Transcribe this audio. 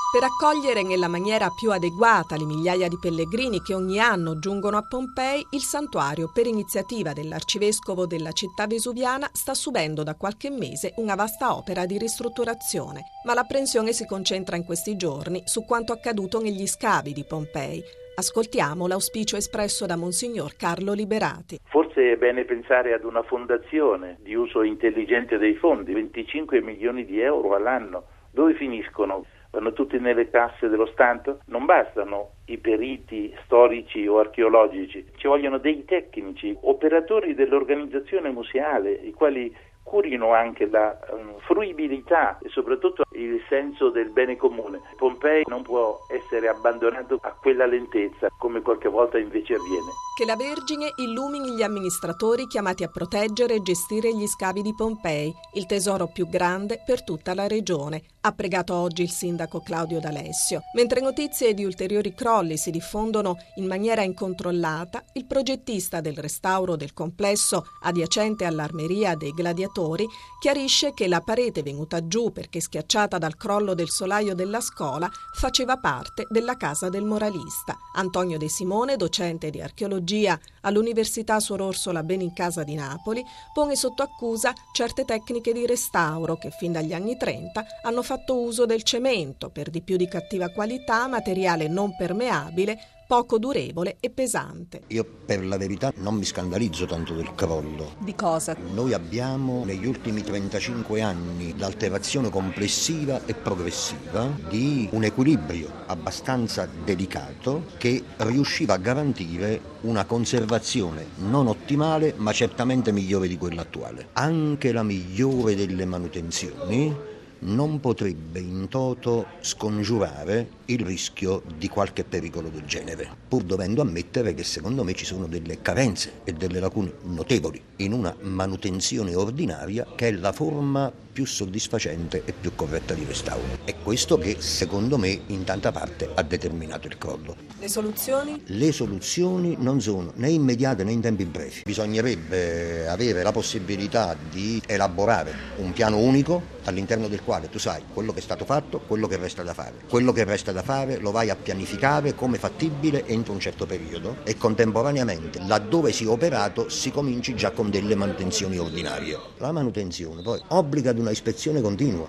Per accogliere nella maniera più adeguata le migliaia di pellegrini che ogni anno giungono a Pompei, il santuario, per iniziativa dell'arcivescovo della città vesuviana, sta subendo da qualche mese una vasta opera di ristrutturazione. Ma l'apprensione si concentra in questi giorni su quanto accaduto negli scavi di Pompei. Ascoltiamo l'auspicio espresso da Monsignor Carlo Liberati. Forse è bene pensare ad una fondazione di uso intelligente dei fondi, 25 milioni di euro all'anno. Dove finiscono? Vanno tutti nelle casse dello Stato? Non bastano i periti storici o archeologici, ci vogliono dei tecnici, operatori dell'organizzazione museale, i quali curino anche la fruibilità e soprattutto il senso del bene comune. Pompei non può essere abbandonato a quella lentezza, come qualche volta invece avviene. Che la Vergine illumini gli amministratori chiamati a proteggere e gestire gli scavi di Pompei, il tesoro più grande per tutta la regione, ha pregato oggi il sindaco Claudio D'Alessio. Mentre notizie di ulteriori crolli si diffondono in maniera incontrollata, il progettista del restauro del complesso adiacente all'Armeria dei Gladiatori chiarisce che la parete venuta giù perché schiacciata dal crollo del solaio della scuola faceva parte della casa del moralista. Antonio De Simone, docente di archeologia all'Università Suor Orsola Benincasa di Napoli, pone sotto accusa certe tecniche di restauro che fin dagli anni 30 hanno fatto uso del cemento, per di più di cattiva qualità, materiale non permeabile, poco durevole e pesante. Io per la verità non mi scandalizzo tanto del crollo. Di cosa? Noi abbiamo negli ultimi 35 anni l'alterazione complessiva e progressiva di un equilibrio abbastanza delicato che riusciva a garantire una conservazione non ottimale ma certamente migliore di quella attuale. Anche la migliore delle manutenzioni non potrebbe in toto scongiurare il rischio di qualche pericolo del genere, pur dovendo ammettere che secondo me ci sono delle carenze e delle lacune notevoli in una manutenzione ordinaria che è la forma più soddisfacente e più corretta di restauro. È questo che secondo me in tanta parte ha determinato il crollo. Le soluzioni? Le soluzioni non sono né immediate né in tempi brevi. Bisognerebbe avere la possibilità di elaborare un piano unico all'interno del quale tu sai quello che è stato fatto, quello che resta da fare. Quello che resta da fare lo vai a pianificare come fattibile entro un certo periodo e contemporaneamente laddove si è operato si cominci già con delle manutenzioni ordinarie. La manutenzione poi obbliga ad una ispezione continua.